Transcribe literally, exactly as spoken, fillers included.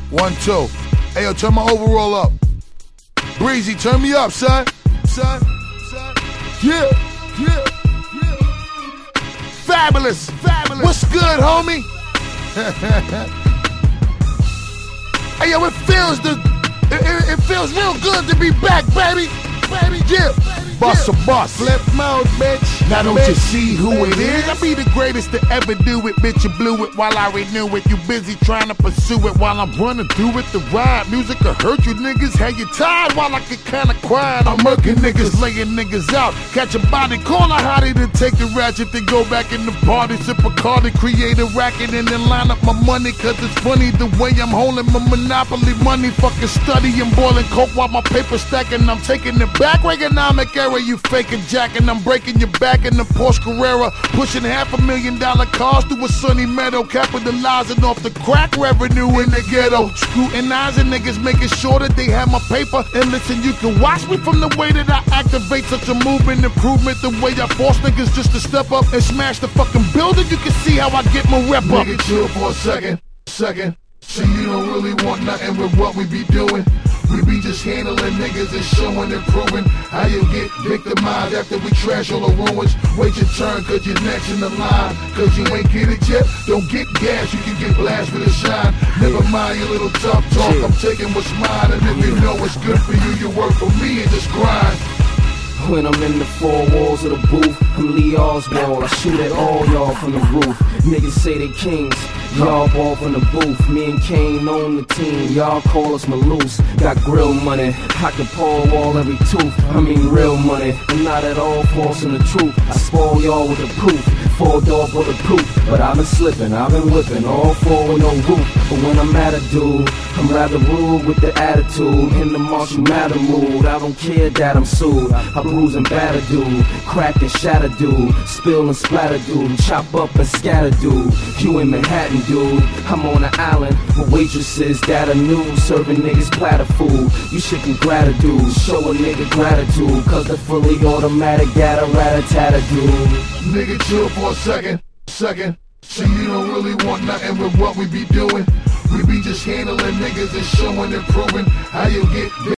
One, two. Hey, yo, turn my overall up. Breezy, turn me up, son. Son, son. Yeah, yeah, yeah. Fabulous, fabulous. What's good, homie? Hey, yo, it feels the, it, it, it feels real good to be back, baby. Baby, yeah. Bust a bust. Flip mode, bitch. Now don't bitch. You see who it is? I be the greatest to ever do it. Bitch, you blew it while I renew it. You busy trying to pursue it while I'm running through it. The ride music will hurt you niggas. Have you tired while I get kinda quiet? I'm murking niggas, laying niggas out. Catch a body, call a hottie to take the ratchet. Then go back in the party, sip a card and create a racket. And then line up my money, cause it's funny the way I'm holding my monopoly money. Fucking studying, boiling coke while my paper stacking. I'm taking it back, economic error. You faking jacking, I'm breaking your back in the Porsche Carrera. Pushing half a million dollar cars through a sunny meadow. Capitalizing off the crack revenue in the ghetto. Scrutinizing niggas, making sure that they have my paper. And listen, you can watch me from the way that I activate such a movement, improvement. The way I force niggas just to step up and smash the fucking building. You can see how I get my rep up. Nigga, chill for a second, second. So you don't really want nothing with what we be doing. We be just handling niggas and showing and proving how you get victimized after we trash all the ruins. Wait your turn cause you're next in the line. Cause you ain't get it yet, don't get gas, you can get blasted with a shine. Never mind your little tough talk, I'm taking what's mine. And if you know what's good for you, you work for me and just grind. When I'm in the four walls of the booth, I'm Lee Oswald, I shoot at all y'all from the roof. Niggas say they kings, y'all ball from the booth. Me and Kane on the team, y'all call us Maloose. Got grill money, I can paw wall every tooth. I mean real money, and not at all false in the truth. I spoil y'all with the proof, four dog with the proof. But I've been slipping, I've been whipping, all four with no roof. But when I'm at a dude, I'm rather rude with the attitude. In the Marshall Matter mood, I don't care that I'm sued. I bruise and batter dude, crack and shatter dude, spill and splatter dude, chop up and scatter dude. You in Manhattan dude, I'm on an island with waitresses that are new, serving niggas platter food. You shaking gratitude, show a nigga gratitude, cause the fully automatic got a rat-a-tat-a dude. Nigga chill for a second, second. So you don't really want nothing with what we be doing. We be just handling niggas and showing and proving how you get